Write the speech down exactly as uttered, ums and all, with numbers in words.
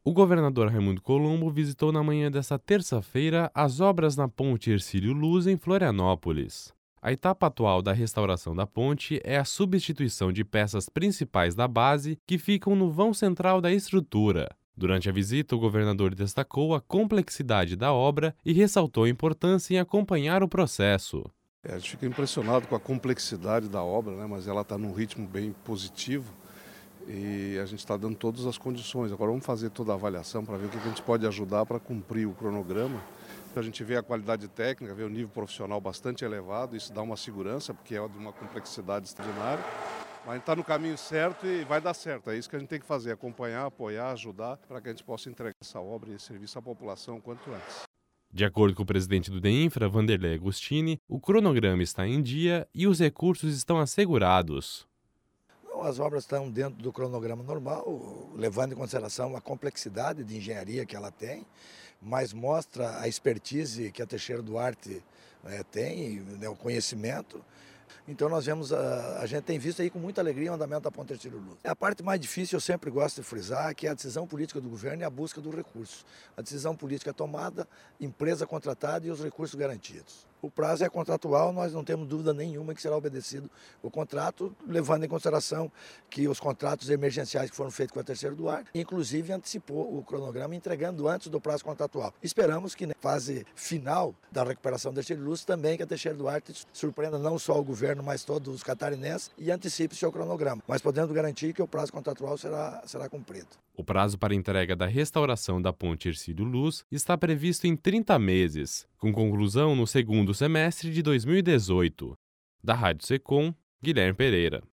O governador Raimundo Colombo visitou na manhã desta terça-feira as obras na ponte Hercílio Luz, em Florianópolis. A etapa atual da restauração da ponte é a substituição de peças principais da base que ficam no vão central da estrutura. Durante a visita, o governador destacou a complexidade da obra e ressaltou a importância em acompanhar o processo. É, a gente fica impressionado com a complexidade da obra, né? Mas ela está num ritmo bem positivo e a gente está dando todas as condições. Agora vamos fazer toda a avaliação para ver o que a gente pode ajudar para cumprir o cronograma. A gente vê a qualidade técnica, vê o nível profissional bastante elevado, isso dá uma segurança, porque é de uma complexidade extraordinária. Mas a gente está no caminho certo e vai dar certo. É isso que a gente tem que fazer, acompanhar, apoiar, ajudar, para que a gente possa entregar essa obra e esse serviço à população o quanto antes. De acordo com o presidente do DEINFRA, Vanderlei Agostini, o cronograma está em dia e os recursos estão assegurados. As obras estão dentro do cronograma normal, levando em consideração a complexidade de engenharia que ela tem, mas mostra a expertise que a Teixeira Duarte é, tem, né, o conhecimento. Então nós vemos, a, a gente tem visto aí com muita alegria o andamento da ponte Hercílio Luz. A parte mais difícil, eu sempre gosto de frisar, que é a decisão política do governo e a busca do recurso. A decisão política é tomada, empresa contratada e os recursos garantidos. O prazo é contratual, nós não temos dúvida nenhuma que será obedecido o contrato, levando em consideração que os contratos emergenciais que foram feitos com a Teixeira Duarte, inclusive antecipou o cronograma, entregando antes do prazo contratual. Esperamos que na fase final da recuperação da Hercílio Luz também que a Teixeira Duarte surpreenda não só o governo, mas todos os catarinenses e antecipe seu cronograma, mas podendo garantir que o prazo contratual será, será cumprido. O prazo para entrega da restauração da ponte Hercílio Luz está previsto em trinta meses, com conclusão no segundo semestre de dois mil e dezoito. Da Rádio Secom, Guilherme Pereira.